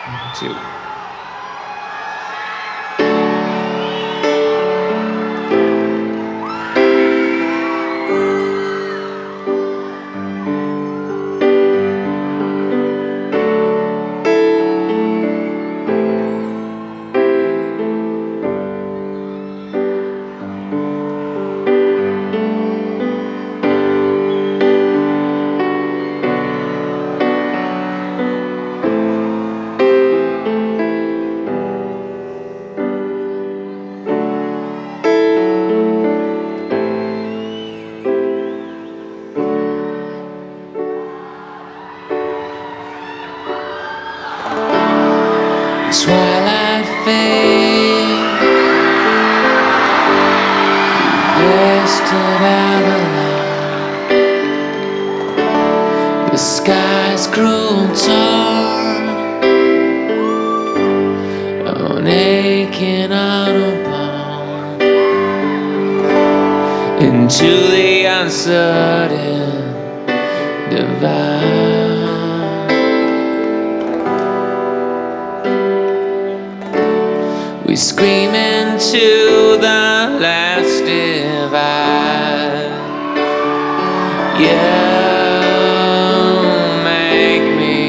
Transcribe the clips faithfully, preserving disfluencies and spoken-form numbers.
Two. Twilight fade, rested Avalon. The skies grew torn on aching Audubon into the uncertain divine. We scream into the last divide. You make me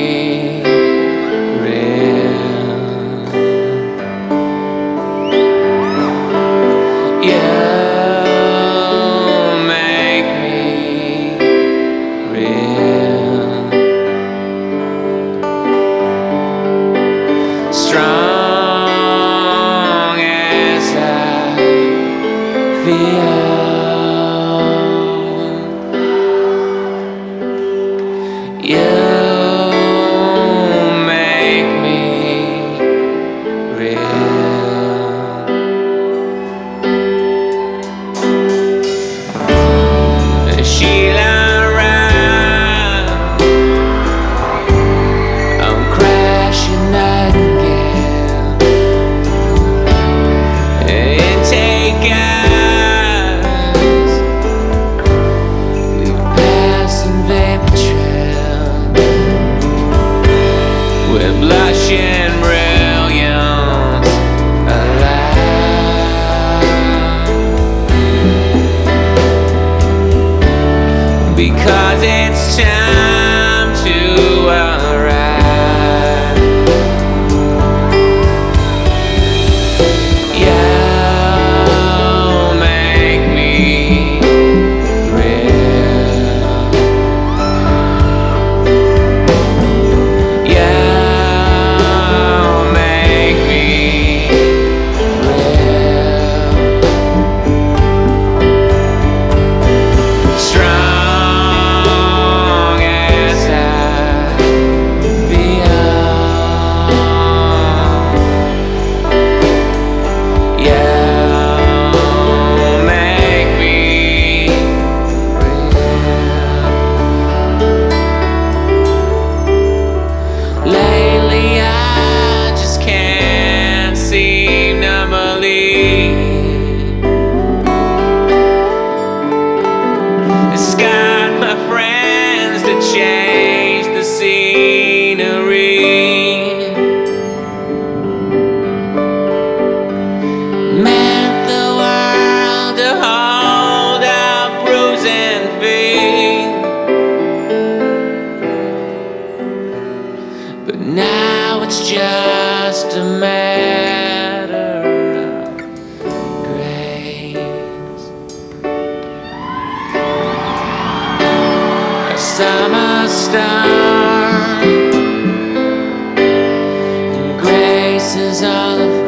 real. You make me real. Strong you make me real. Sheila around, I'm crashing nightingale. It take us, we pass in vapor trail. We're blushing brilliance alive, because it's time to arrive. You make me real. You change the scenery, meant the world to hold our bruising feet. But now it's just a matter of grace. A summer star, and grace is all of